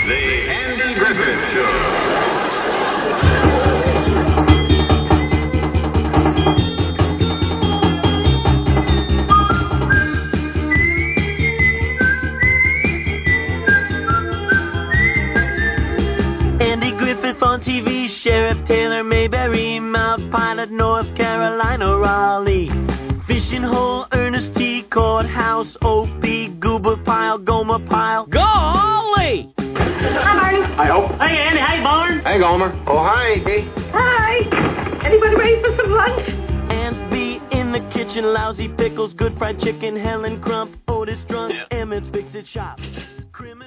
The Andy Griffith Show. Andy Griffith on TV, Sheriff Taylor Mayberry, Mount Pilot, North Carolina, Raleigh, Fishing Hole, Ernest T, Courthouse, Opie, Goober Pile, Gomer Pile. Golly! Hi, Marty. Hi, Hope. Hey, Andy. Hey, Barn. Hey, Gomer. Oh, hi, Andy. Hi. Anybody ready for some lunch? Aunt B in the kitchen, lousy pickles, good fried chicken, Helen Crump, Otis drunk, Emmett's fix it shop. Criminal